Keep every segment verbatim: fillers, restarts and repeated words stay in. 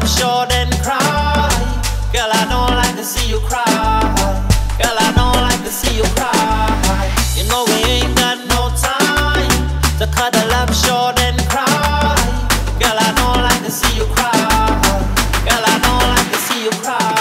short and cry. Girl, I don't like to see you cry. Girl, I don't like to see you cry. You know we ain't got no time to cuddle up short and cry. Girl, I don't like to see you cry. Girl, I don't like to see you cry.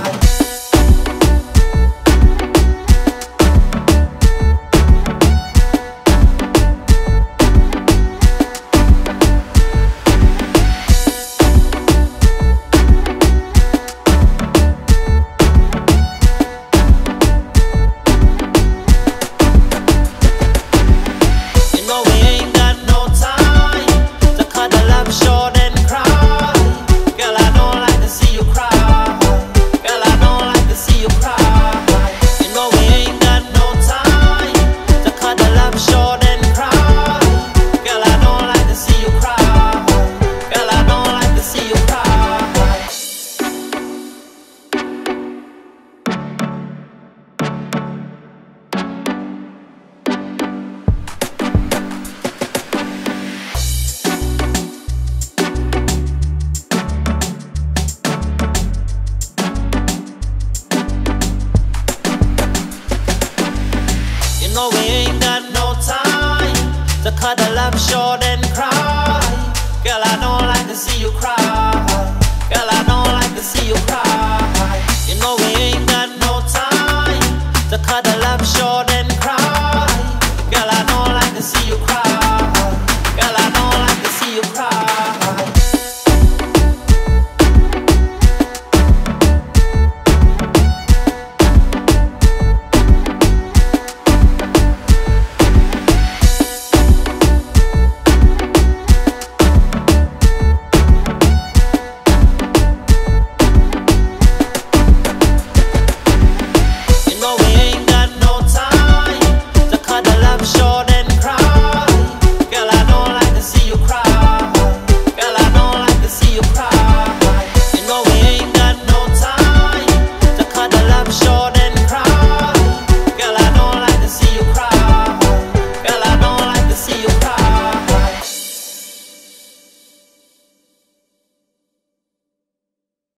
No, we ain't got no time to cuddle up short and cry. Girl, I don't like to see you cry. Girl, I don't like to see you cry. You know we ain't got no time to cuddle up short